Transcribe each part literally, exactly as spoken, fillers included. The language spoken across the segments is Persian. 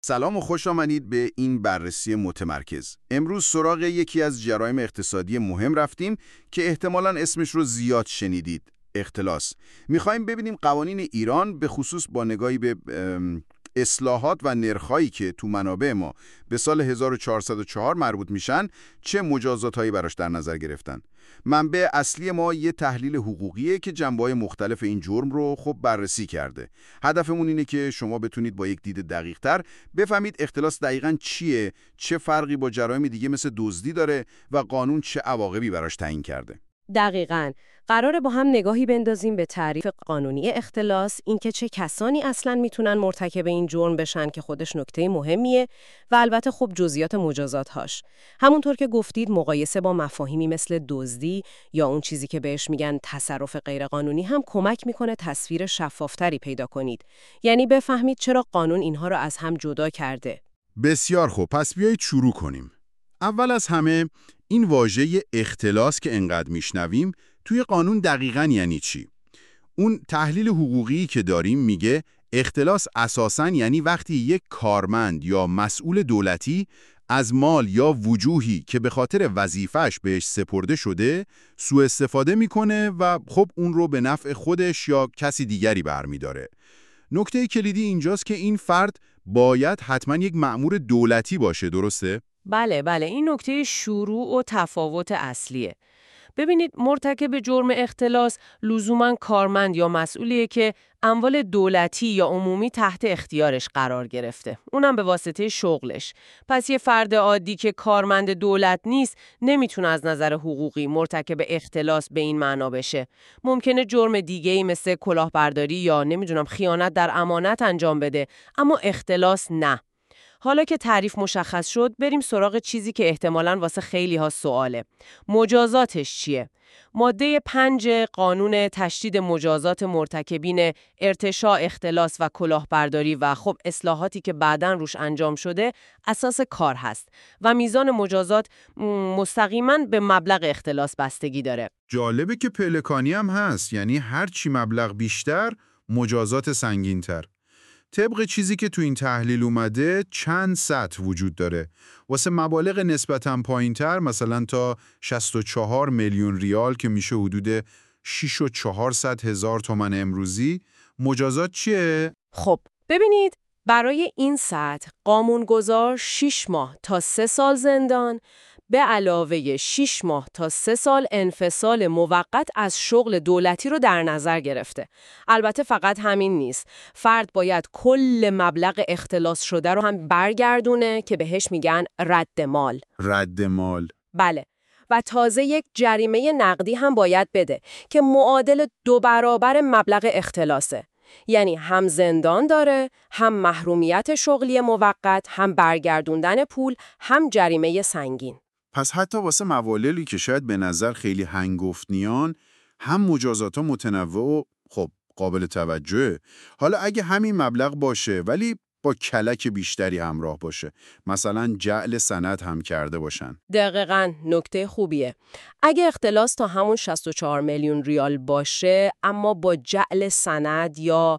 سلام و خوش آمدید به این بررسی متمرکز. امروز سراغ یکی از جرایم اقتصادی مهم رفتیم که احتمالاً اسمش رو زیاد شنیدید. اختلاس. میخوایم ببینیم قوانین ایران به خصوص با نگاهی به اصلاحات و نرخ‌هایی که تو منابع ما به سال هزار و چهارصد و چهار مربوط میشن چه مجازاتایی براش در نظر گرفتن. منبع اصلی ما یه تحلیل حقوقیه که جنبه‌های مختلف این جرم رو خب بررسی کرده. هدفمون اینه که شما بتونید با یک دید دقیق‌تر بفهمید اختلاس دقیقاً چیه، چه فرقی با جرایم دیگه مثل دزدی داره و قانون چه عواقبی براش تعیین کرده. دقیقاً. قراره با هم نگاهی بندازیم به تعریف قانونی اختلاس، اینکه چه کسانی اصلاً میتونن مرتکب این جرم بشن که خودش نکته مهمیه و البته خب جزئیات مجازات‌هاش. همونطور که گفتید مقایسه با مفاهیمی مثل دزدی یا اون چیزی که بهش میگن تصرف غیرقانونی هم کمک میکنه تصویر شفافتری پیدا کنید. یعنی بفهمید چرا قانون اینها رو از هم جدا کرده. بسیار خوب، پس بیایید شروع کنیم. اول از همه این واژه اختلاس که انقدر میشنویم توی قانون دقیقاً یعنی چی؟ اون تحلیل حقوقی که داریم میگه اختلاس اساساً یعنی وقتی یک کارمند یا مسئول دولتی از مال یا وجوهی که به خاطر وظیفه‌اش بهش سپرده شده سوء استفاده میکنه و خب اون رو به نفع خودش یا کسی دیگری برمیداره. نکته کلیدی اینجاست که این فرد باید حتما یک مأمور دولتی باشه، درسته؟ بله بله، این نکته شروع و تفاوت اصلیه. ببینید مرتکب جرم اختلاس لزوماً کارمند یا مسئولیه که اموال دولتی یا عمومی تحت اختیارش قرار گرفته، اونم به واسطه شغلش. پس یه فرد عادی که کارمند دولت نیست نمیتونه از نظر حقوقی مرتکب اختلاس به این معنا بشه. ممکنه جرم دیگه‌ای مثل کلاهبرداری یا نمیدونم خیانت در امانت انجام بده، اما اختلاس نه. حالا که تعریف مشخص شد، بریم سراغ چیزی که احتمالاً واسه خیلی ها سواله. مجازاتش چیه؟ ماده پنج قانون تشدید مجازات مرتکبین ارتشاء اختلاس و کلاهبرداری و خب اصلاحاتی که بعداً روش انجام شده اساس کار هست و میزان مجازات مستقیماً به مبلغ اختلاس بستگی داره. جالبه که پلکانی هم هست، یعنی هر چی مبلغ بیشتر مجازات سنگین‌تر. طبق چیزی که تو این تحلیل اومده چند سطح وجود داره. واسه مبالغ نسبتاً پایین‌تر مثلا تا شصت و چهار میلیون ریال که میشه حدود شش و چهارصد هزار تومان امروزی مجازات چیه؟ خب ببینید برای این سطح قانونگذار شش ماه تا سه سال زندان به علاوه شش ماه تا سه سال انفصال موقت از شغل دولتی رو در نظر گرفته. البته فقط همین نیست. فرد باید کل مبلغ اختلاس شده رو هم برگردونه که بهش میگن رد مال. رد مال. بله. و تازه یک جریمه نقدی هم باید بده که معادل دو برابر مبلغ اختلاسه. یعنی هم زندان داره، هم محرومیت شغلی موقت، هم برگردوندن پول، هم جریمه سنگین. پس حتی واسه مواردی که شاید به نظر خیلی هنگفت نیان، هم مجازات‌ها متنوع و خب قابل توجهه. حالا اگه همین مبلغ باشه ولی با کلک بیشتری همراه باشه، مثلا جعل سند هم کرده باشن. دقیقاً، نکته خوبیه. اگه اختلاس تا همون شصت و چهار میلیون ریال باشه اما با جعل سند یا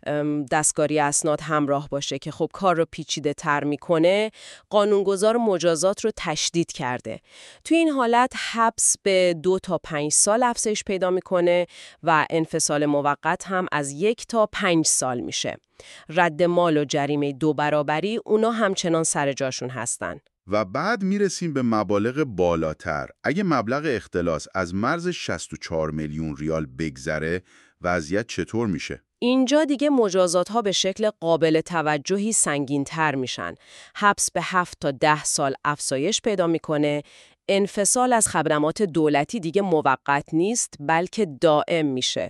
دستکاری اسناد همراه باشه که خب کار رو پیچیده تر میکنه، قانونگذار مجازات رو تشدید کرده. توی این حالت حبس به دو تا پنج سال افزایش پیدا میکنه و انفصال موقت هم از یک تا پنج سال میشه. رد مال و جریمه دو برابری اونا همچنان سر جاشون هستن. و بعد میرسیم به مبالغ بالاتر. اگه مبلغ اختلاس از مرز شصت و چهار میلیون ریال بگذره، وضعیت چطور میشه؟ اینجا دیگه مجازات ها به شکل قابل توجهی سنگین تر میشن. حبس به هفت تا ده سال افزایش پیدا میکنه. انفصال از خدمات دولتی دیگه موقت نیست بلکه دائم میشه.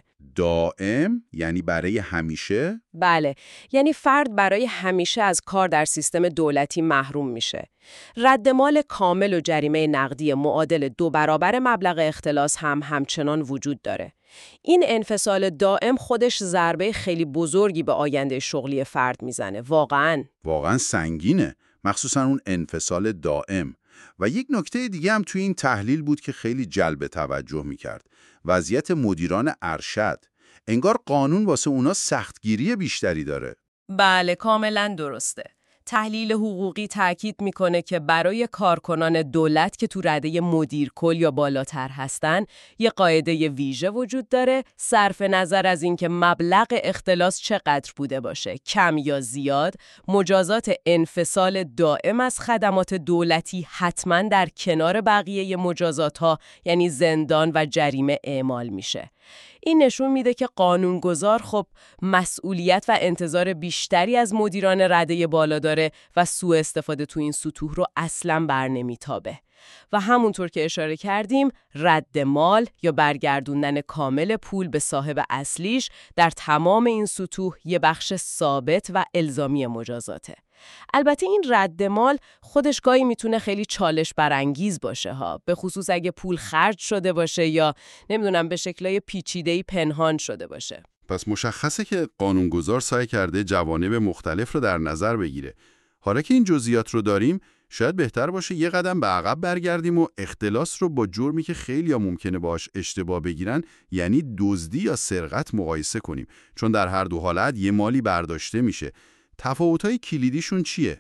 دائم؟ یعنی برای همیشه؟ بله، یعنی فرد برای همیشه از کار در سیستم دولتی محروم میشه. رد مال کامل و جریمه نقدی معادل دو برابر مبلغ اختلاس هم همچنان وجود داره. این انفصال دائم خودش ضربه خیلی بزرگی به آینده شغلی فرد میزنه. واقعاً واقعاً سنگینه، مخصوصاً اون انفصال دائم. و یک نکته دیگه هم توی این تحلیل بود که خیلی جلب توجه میکرد. وضعیت مدیران ارشد. انگار قانون واسه اونا سختگیری بیشتری داره. بله، کاملا درسته. تحلیل حقوقی تاکید میکنه که برای کارکنان دولت که تو رده مدیر کل یا بالاتر هستن، یه قاعده ویژه وجود داره صرف نظر از اینکه مبلغ اختلاس چقدر بوده باشه، کم یا زیاد، مجازات انفصال دائم از خدمات دولتی حتما در کنار بقیه مجازات‌ها یعنی زندان و جریمه اعمال میشه. این نشون میده که قانونگذار خب مسئولیت و انتظار بیشتری از مدیران رده بالا داره و سوء استفاده تو این سطوح رو اصلاً بر نمیتابه. و همونطور که اشاره کردیم رد مال یا برگردوندن کامل پول به صاحب اصلیش در تمام این سطوح یه بخش ثابت و الزامی مجازاته. البته این رد مال خودش گاهی میتونه خیلی چالش برانگیز باشه ها، به خصوص اگه پول خرج شده باشه یا نمیدونم به شکلای پیچیده‌ای پنهان شده باشه. پس مشخصه که قانونگذار سعی کرده جوانب مختلف رو در نظر بگیره. حالا که این جزئیات رو داریم، شاید بهتر باشه یه قدم به عقب برگردیم و اختلاس رو با جرمی که خیلی‌ها ممکنه باهاش اشتباه بگیرن، یعنی دزدی یا سرقت مقایسه کنیم، چون در هر دو حالت یه مالی برداشته میشه. تفاوت‌های کلیدیشون چیه؟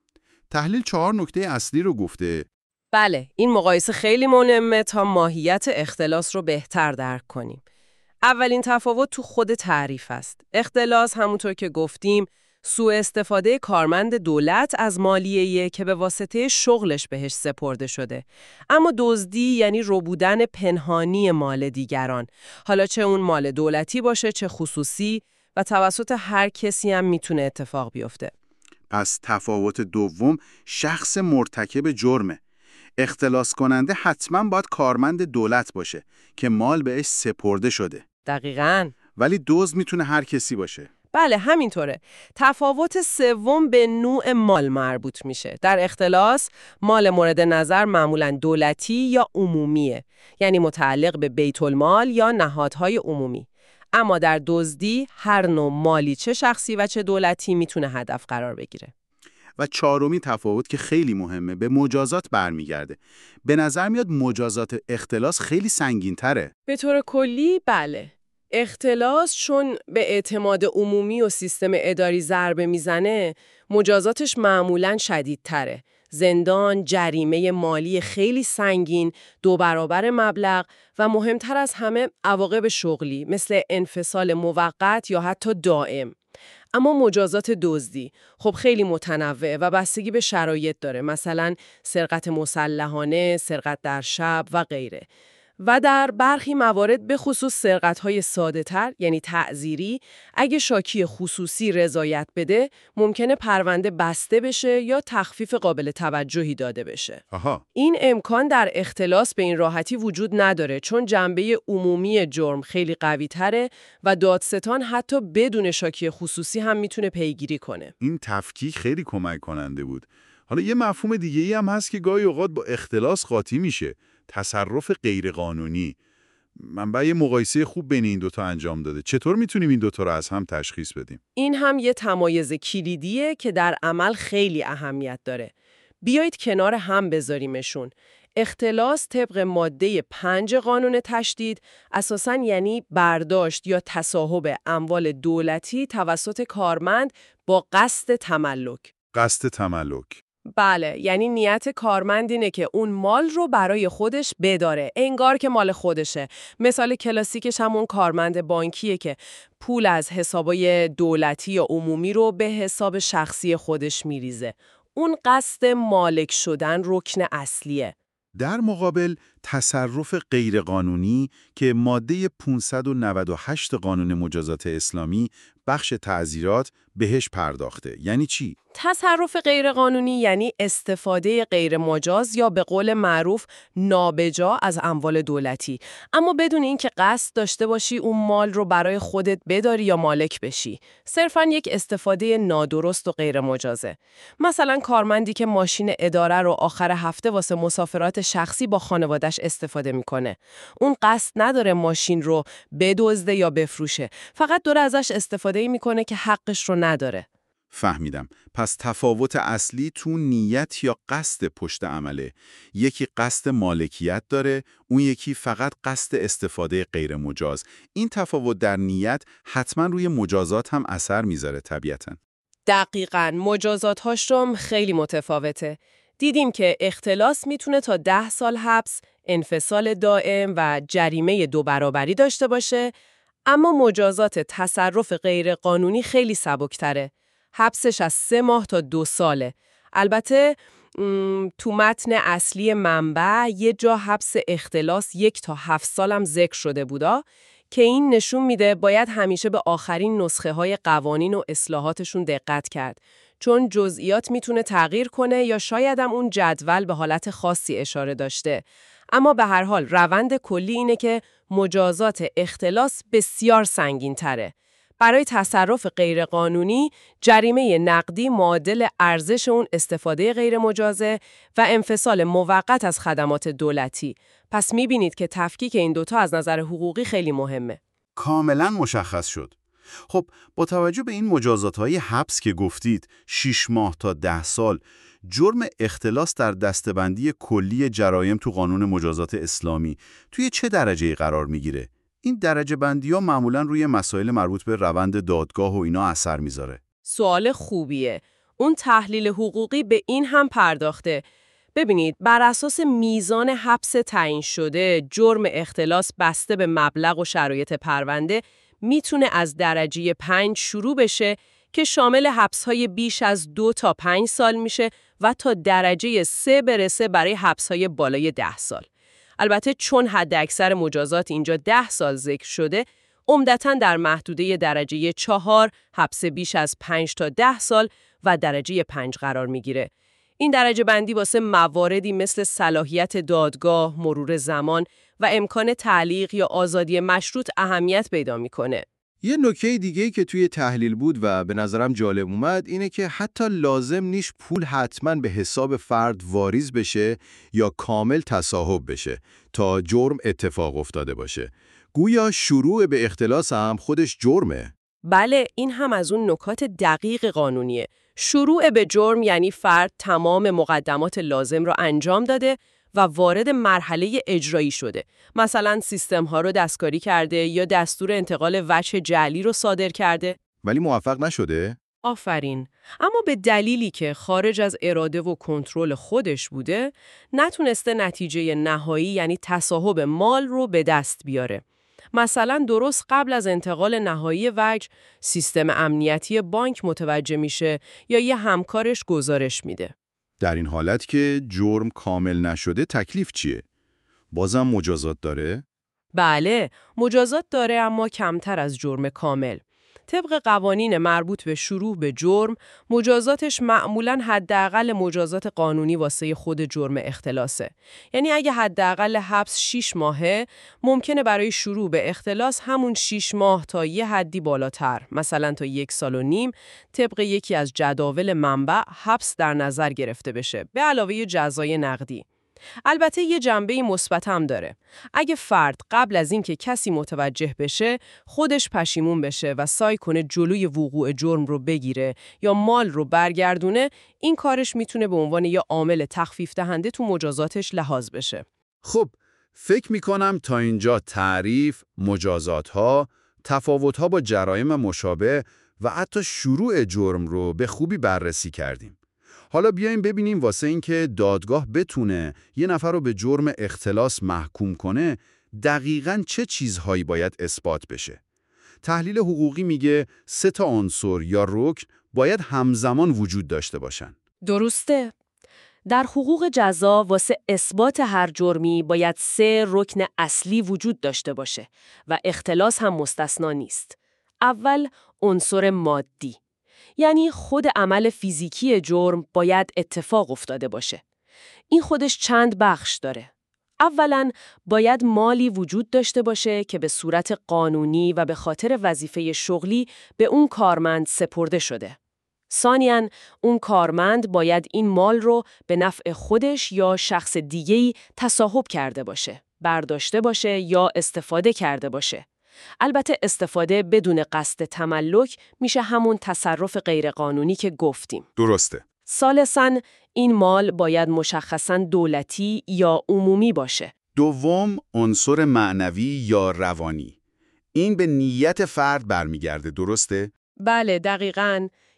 تحلیل چهار نکته اصلی رو گفته. بله، این مقایسه خیلی مهمه تا ماهیت اختلاس رو بهتر درک کنیم. اولین تفاوت تو خود تعریف است. اختلاس همونطور که گفتیم سوء استفاده کارمند دولت از مالیه‌ای که به واسطه شغلش بهش سپرده شده. اما دزدی یعنی ربودن پنهانی مال دیگران. حالا چه اون مال دولتی باشه چه خصوصی و توسط هر کسی هم میتونه اتفاق بیفته. پس تفاوت دوم شخص مرتکب جرمه. اختلاس کننده حتما باید کارمند دولت باشه که مال بهش سپرده شده. دقیقاً. ولی دزد میتونه هر کسی باشه. بله همینطوره. تفاوت سوم به نوع مال مربوط میشه. در اختلاس مال مورد نظر معمولاً دولتی یا عمومیه، یعنی متعلق به بیت المال یا نهادهای عمومی. اما در دزدی هر نوع مالی چه شخصی و چه دولتی میتونه هدف قرار بگیره. و چهارمی تفاوت که خیلی مهمه به مجازات برمیگرده. به نظر میاد مجازات اختلاس خیلی سنگین‌تره. به طور کلی بله. اختلاس چون به اعتماد عمومی و سیستم اداری ضربه میزنه، مجازاتش معمولاً شدیدتره. زندان، جریمه مالی خیلی سنگین، دو برابر مبلغ و مهمتر از همه عواقب شغلی مثل انفصال موقت یا حتی دائم. اما مجازات دزدی خب خیلی متنوع و بستگی به شرایط داره، مثلا سرقت مسلحانه، سرقت در شب و غیره. و در برخی موارد به خصوص سرقت‌های ساده‌تر یعنی تعزیری، اگه شاکی خصوصی رضایت بده ممکنه پرونده بسته بشه یا تخفیف قابل توجهی داده بشه. آها. این امکان در اختلاس به این راحتی وجود نداره چون جنبه عمومی جرم خیلی قوی‌تره و دادستان حتی بدون شاکی خصوصی هم میتونه پیگیری کنه. این تفکیک خیلی کمک کننده بود. حالا یه مفهوم دیگه‌ای هم هست که گاهی اوقات با اختلاس قاطی میشه. تصرف غیرقانونی. منبع یه مقایسه خوب بین این دوتا انجام داده. چطور میتونیم این دوتا رو از هم تشخیص بدیم؟ این هم یه تمایز کلیدیه که در عمل خیلی اهمیت داره. بیایید کنار هم بذاریمشون. اختلاس طبق ماده پنج قانون تشدید اساساً یعنی برداشت یا تصاحب اموال دولتی توسط کارمند با قصد تملک. قصد تملک. بله، یعنی نیت کارمند اینه که اون مال رو برای خودش بداره، انگار که مال خودشه. مثال کلاسیکش همون کارمند بانکیه که پول از حسابای دولتی یا عمومی رو به حساب شخصی خودش میریزه. اون قصد مالک شدن رکن اصلیه. در مقابل تصرف غیرقانونی که ماده پانصد و نود و هشت قانون مجازات اسلامی بخش تعزیرات بهش پرداخته. یعنی چی؟ تصرف غیرقانونی یعنی استفاده غیر مجاز یا به قول معروف نابجا از اموال دولتی، اما بدون اینکه قصد داشته باشی اون مال رو برای خودت بداری یا مالک بشی. صرفاً یک استفاده نادرست و غیر مجازه. مثلا کارمندی که ماشین اداره رو آخر هفته واسه مسافرات شخصی با خانواده‌اش استفاده میکنه. اون قصد نداره ماشین رو بدزده یا بفروشه، فقط داره ازش استفاده میکنه که حقش رو نداره. فهمیدم. پس تفاوت اصلی تو نیت یا قصد پشت عمله. یکی قصد مالکیت داره، اون یکی فقط قصد استفاده غیر مجاز. این تفاوت در نیت حتما روی مجازات هم اثر میذاره طبیعتاً. دقیقاً مجازات هاشم خیلی متفاوته. دیدیم که اختلاس میتونه تا ده سال حبس، انفصال دائم و جریمه دو برابری داشته باشه، اما مجازات تصرف غیرقانونی خیلی سبکتره. حبسش از سه ماه تا دو ساله. البته تو متن اصلی منبع یه جا حبس اختلاس یک تا هفت سالم ذکر شده بودا که این نشون میده باید همیشه به آخرین نسخه های قوانین و اصلاحاتشون دقت کرد، چون جزئیات میتونه تغییر کنه یا شاید هم اون جدول به حالت خاصی اشاره داشته. اما به هر حال روند کلی اینه که مجازات اختلاس بسیار سنگین تره. برای تصرف غیرقانونی جریمه نقدی معادل ارزش اون استفاده غیر مجازه و انفصال موقت از خدمات دولتی. پس میبینید که تفکیک این دوتا از نظر حقوقی خیلی مهمه. کاملا مشخص شد. خب با توجه به این مجازات‌های حبس که گفتید شش ماه تا ده سال، جرم اختلاس در دسته‌بندی کلی جرایم تو قانون مجازات اسلامی توی چه درجه‌ای قرار میگیره؟ این درجه بندی‌ها معمولاً روی مسائل مربوط به روند دادگاه و اینا اثر میذاره. سوال خوبیه. اون تحلیل حقوقی به این هم پرداخته. ببینید، بر اساس میزان حبس تعیین شده، جرم اختلاس بسته به مبلغ و شرایط پرونده میتونه از درجه پنج شروع بشه که شامل حبس‌های بیش از دو تا پنج سال میشه و تا درجه سه برسه برای حبس‌های بالای ده سال. البته چون حد اکثر مجازات اینجا ده سال ذکر شده، عمدتاً در محدوده درجه چهار، حبس بیش از پنج تا ده سال و درجه پنج قرار میگیره. این درجه بندی واسه مواردی مثل صلاحیت دادگاه، مرور زمان و امکان تعلیق یا آزادی مشروط اهمیت پیدا میکنه. یه نکته دیگه‌ای که توی تحلیل بود و به نظرم جالب اومد اینه که حتی لازم نیست پول حتما به حساب فرد واریز بشه یا کامل تصاحب بشه تا جرم اتفاق افتاده باشه. گویا شروع به اختلاس هم خودش جرمه. بله، این هم از اون نکات دقیق قانونیه. شروع به جرم یعنی فرد تمام مقدمات لازم را انجام داده و وارد مرحله اجرایی شده. مثلا سیستم ها رو دستکاری کرده یا دستور انتقال وجه جعلی رو صادر کرده. ولی موفق نشده؟ آفرین. اما به دلیلی که خارج از اراده و کنترل خودش بوده، نتونسته نتیجه نهایی یعنی تصاحب مال رو به دست بیاره. مثلا درست قبل از انتقال نهایی وجه، سیستم امنیتی بانک متوجه میشه یا یه همکارش گزارش میده. در این حالت که جرم کامل نشده تکلیف چیه؟ بازم مجازات داره؟ بله، مجازات داره، اما کمتر از جرم کامل. طبق قوانین مربوط به شروع به جرم، مجازاتش معمولاً حداقل مجازات قانونی واسه خود جرم اختلاسه. یعنی اگه حداقل حبس شش ماهه، ممکنه برای شروع به اختلاس همون شش ماه تا یه حدی بالاتر، مثلا تا یک سال و نیم، طبق یکی از جداول منبع حبس در نظر گرفته بشه، به علاوه جزای نقدی. البته یه جنبه مثبت هم داره. اگه فرد قبل از اینکه کسی متوجه بشه خودش پشیمون بشه و سعی کنه جلوی وقوع جرم رو بگیره یا مال رو برگردونه، این کارش میتونه به عنوان یه عامل تخفیف دهنده تو مجازاتش لحاظ بشه. خب، فکر میکنم تا اینجا تعریف، مجازات‌ها، تفاوت‌ها با جرایم مشابه و حتی شروع جرم رو به خوبی بررسی کردیم. حالا بیایم ببینیم واسه این که دادگاه بتونه یه نفر رو به جرم اختلاس محکوم کنه، دقیقاً چه چیزهایی باید اثبات بشه. تحلیل حقوقی میگه سه تا عنصر یا رکن باید همزمان وجود داشته باشن. درسته. در حقوق جزا واسه اثبات هر جرمی باید سه رکن اصلی وجود داشته باشه و اختلاس هم مستثنا نیست. اول، عنصر مادی. یعنی خود عمل فیزیکی جرم باید اتفاق افتاده باشه. این خودش چند بخش داره. اولاً باید مالی وجود داشته باشه که به صورت قانونی و به خاطر وظیفه شغلی به اون کارمند سپرده شده. ثانیاً اون کارمند باید این مال رو به نفع خودش یا شخص دیگه‌ای تصاحب کرده باشه، برداشته باشه یا استفاده کرده باشه. البته استفاده بدون قصد تملک میشه همون تصرف غیرقانونی که گفتیم. درسته. ثالثاً این مال باید مشخصاً دولتی یا عمومی باشه. دوم، عنصر معنوی یا روانی. این به نیت فرد برمیگرده، درسته؟ بله، دقیقاً.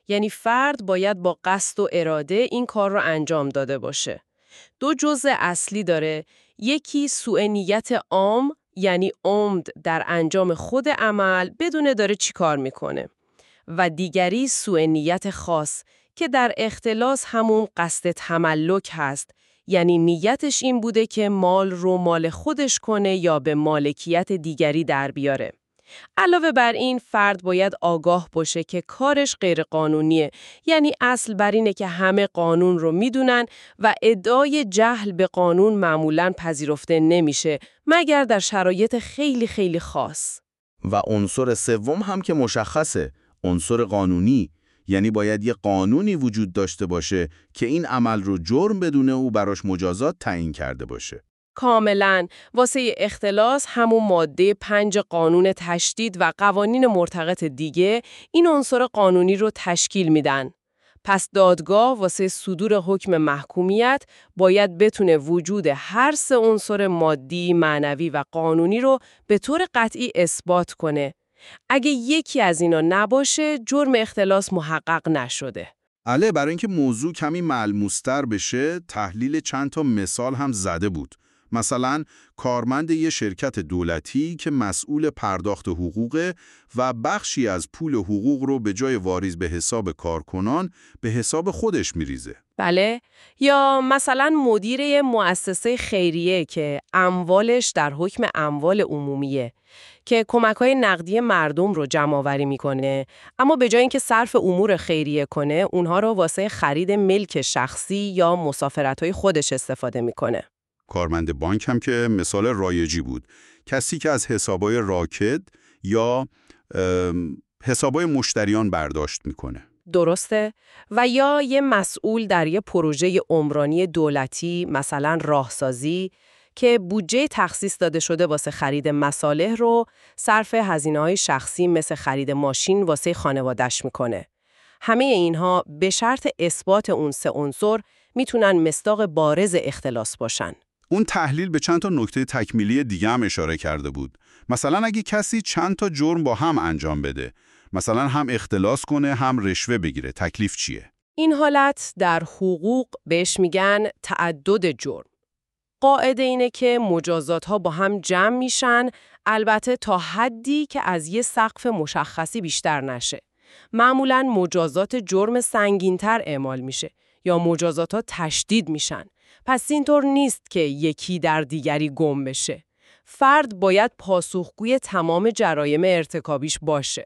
یعنی فرد باید با قصد و اراده این کار رو انجام داده باشه. دو جزء اصلی داره، یکی سوء نیت عام، یعنی عمد در انجام خود عمل بدون داره چی کار میکنه، و دیگری سوء نیت خاص که در اختلاس همون قصد تملک هست، یعنی نیتش این بوده که مال رو مال خودش کنه یا به مالکیت دیگری در بیاره. علاوه بر این، فرد باید آگاه باشه که کارش غیر قانونیه، یعنی اصل بر اینه که همه قانون رو میدونن و ادعای جهل به قانون معمولاً پذیرفته نمیشه مگر در شرایط خیلی خیلی خاص. و عنصر سوم هم که مشخصه، عنصر قانونی، یعنی باید یه قانونی وجود داشته باشه که این عمل رو جرم بدونه و براش مجازات تعیین کرده باشه. کاملاً. واسه اختلاس همون ماده پنج قانون تشدید و قوانین مرتبط دیگه این عنصر قانونی رو تشکیل میدن. پس دادگاه واسه صدور حکم محکومیت باید بتونه وجود هر سه عنصر مادی، معنوی و قانونی رو به طور قطعی اثبات کنه. اگه یکی از اینا نباشه، جرم اختلاس محقق نشده. علی، برای اینکه موضوع کمی ملموس‌تر بشه، تحلیل چند تا مثال هم زده بود. مثلا کارمند یه شرکت دولتی که مسئول پرداخت حقوق و بخشی از پول حقوق رو به جای واریز به حساب کارکنان به حساب خودش میریزه. بله، یا مثلا مدیر یه مؤسسه خیریه که اموالش در حکم اموال عمومیه که کمک‌های نقدی مردم رو جمع‌آوری میکنه، اما به جای اینکه صرف امور خیریه کنه، اونها رو واسه خرید ملک شخصی یا مسافرت‌های خودش استفاده میکنه. کارمند بانک هم که مثال رایجی بود. کسی که از حسابای راکد یا حسابای مشتریان برداشت میکنه. درسته؟ و یا یه مسئول در یه پروژه عمرانی دولتی، مثلا راهسازی، که بودجه تخصیص داده شده واسه خرید مصالح رو صرف هزینه‌های شخصی مثل خرید ماشین واسه خانواده‌اش میکنه. همه اینها به شرط اثبات اون سه عنصر میتونن مصداق بارز اختلاس باشن. اون تحلیل به چند تا نکته تکمیلی دیگه هم اشاره کرده بود. مثلا اگه کسی چند تا جرم با هم انجام بده، مثلا هم اختلاس کنه هم رشوه بگیره، تکلیف چیه؟ این حالت در حقوق بهش میگن تعدد جرم. قاعده اینه که مجازات ها با هم جمع میشن، البته تا حدی که از یه سقف مشخصی بیشتر نشه. معمولاً مجازات جرم سنگین‌تر اعمال میشه یا مجازات ها تشدید میشن. پس اینطور نیست که یکی در دیگری گم بشه. فرد باید پاسخگوی تمام جرایم ارتکابیش باشه.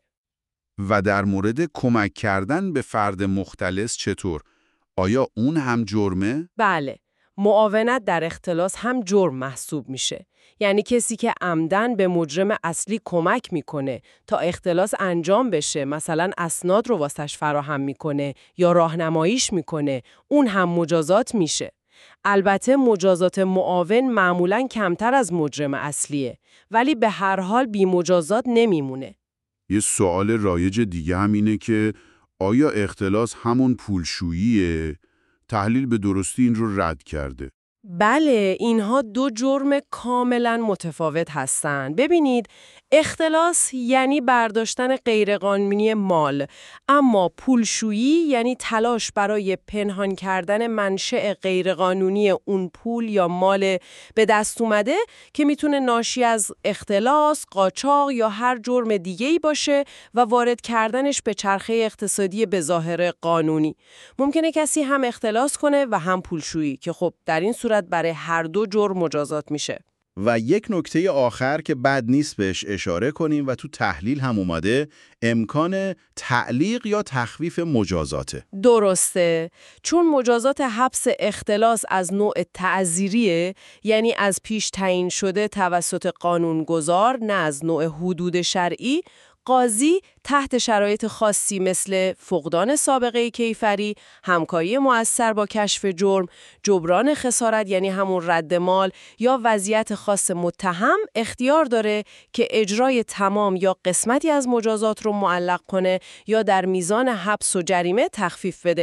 و در مورد کمک کردن به فرد مختلس چطور؟ آیا اون هم جرمه؟ بله. معاونت در اختلاس هم جرم محسوب میشه. یعنی کسی که عمدن به مجرم اصلی کمک میکنه تا اختلاس انجام بشه، مثلا اسناد رو واسش فراهم میکنه یا راهنماییش میکنه، اون هم مجازات میشه. البته مجازات معاون معمولاً کمتر از مجرم اصلیه، ولی به هر حال بی مجازات نمیمونه. یه سوال رایج دیگه هم اینه که آیا اختلاس همون پولشوییه؟ تحلیل به درستی این رو رد کرده. بله، اینها دو جرم کاملا متفاوت هستند. ببینید، اختلاس یعنی برداشتن غیرقانونی مال، اما پولشویی یعنی تلاش برای پنهان کردن منشأ غیرقانونی اون پول یا مال به دست اومده که میتونه ناشی از اختلاس، قاچاق یا هر جرم دیگه‌ای باشه و وارد کردنش به چرخه اقتصادی به ظاهر قانونی. ممکنه کسی هم اختلاس کنه و هم پولشویی که خب در این صورت برای هر دو جرم مجازات میشه. و یک نکته آخر که بد نیست بهش اشاره کنیم و تو تحلیل هم اومده، امکان تعلیق یا تخفیف مجازاته. درسته، چون مجازات حبس اختلاس از نوع تعزیریه، یعنی از پیش تعیین شده توسط قانونگذار، نه از نوع حدود شرعی. قاضی تحت شرایط خاصی مثل فقدان سابقه کیفری، همکاری مؤثر با کشف جرم، جبران خسارت یعنی همون رد مال یا وضعیت خاص متهم اختیار داره که اجرای تمام یا قسمتی از مجازات رو معلق کنه یا در میزان حبس و جریمه تخفیف بده.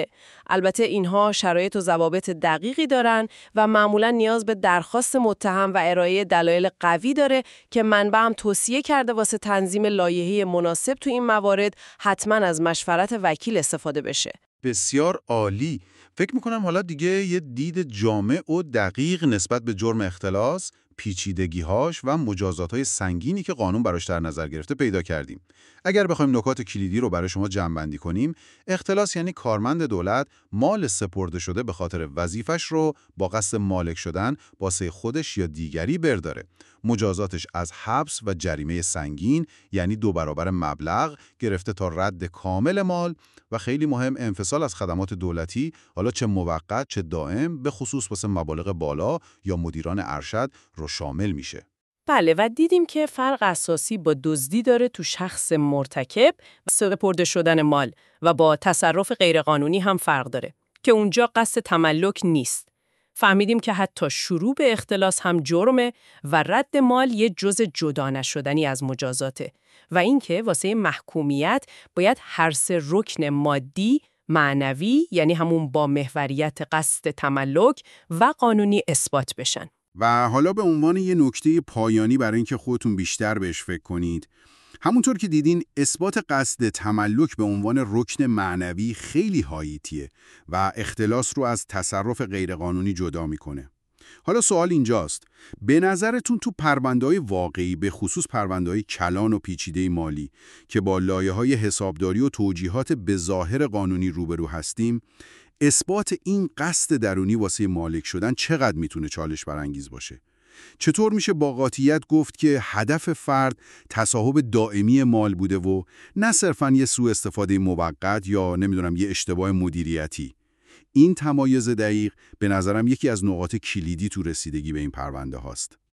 البته اینها شرایط و ضوابط دقیقی دارن و معمولا نیاز به درخواست متهم و ارائه دلایل قوی داره که منبعم توصیه کرده واسه تنظیم لایحه مناسب تو این موارد حتما از مشورت وکیل استفاده بشه. بسیار عالی. فکر میکنم حالا دیگه یه دید جامع و دقیق نسبت به جرم اختلاس، پیچیدگی‌هاش و مجازات‌های سنگینی که قانون براش در نظر گرفته پیدا کردیم. اگر بخوایم نکات کلیدی رو برای شما جمع‌بندی کنیم، اختلاس یعنی کارمند دولت مال سپرده شده به خاطر وظیفش رو با قصد مالک شدن واسه خودش یا دیگری برداره. مجازاتش از حبس و جریمه سنگین یعنی دو برابر مبلغ گرفته تا رد کامل مال و خیلی مهم انفصال از خدمات دولتی، حالا چه موقت چه دائم، به خصوص واسه مبالغ بالا یا مدیران ارشد رو شامل میشه. بله و دیدیم که فرق اساسی با دزدی داره تو شخص مرتکب و سپرده شدن مال و با تصرف غیرقانونی هم فرق داره که اونجا قصد تملک نیست. فهمیدیم که حتی شروع به اختلاس هم جرمه و رد مال یه جزء جدا نشدنی از مجازاته و اینکه واسه محکومیت باید هر سه رکن مادی، معنوی یعنی همون با محوریت قصد تملک و قانونی اثبات بشن. و حالا به عنوان یه نکته پایانی برای اینکه خودتون بیشتر بهش فکر کنید، همونطور که دیدین اثبات قصد تملک به عنوان رکن معنوی خیلی حیاتیه و اختلاس رو از تصرف غیرقانونی جدا میکنه. حالا سوال اینجاست، به نظرتون تو پرونده‌های واقعی به خصوص پرونده‌های کلان و پیچیده مالی که با لایه‌های حسابداری و توجیهات به ظاهر قانونی روبرو هستیم، اثبات این قصد درونی واسه مالک شدن چقدر میتونه چالش برانگیز باشه؟ چطور میشه با قاطعیت گفت که هدف فرد تصاحب دائمی مال بوده و نه صرفاً یه سوء استفاده موقت یا نمیدونم یه اشتباه مدیریتی؟ این تمایز دقیق به نظرم یکی از نقاط کلیدی تو رسیدگی به این پرونده هاست.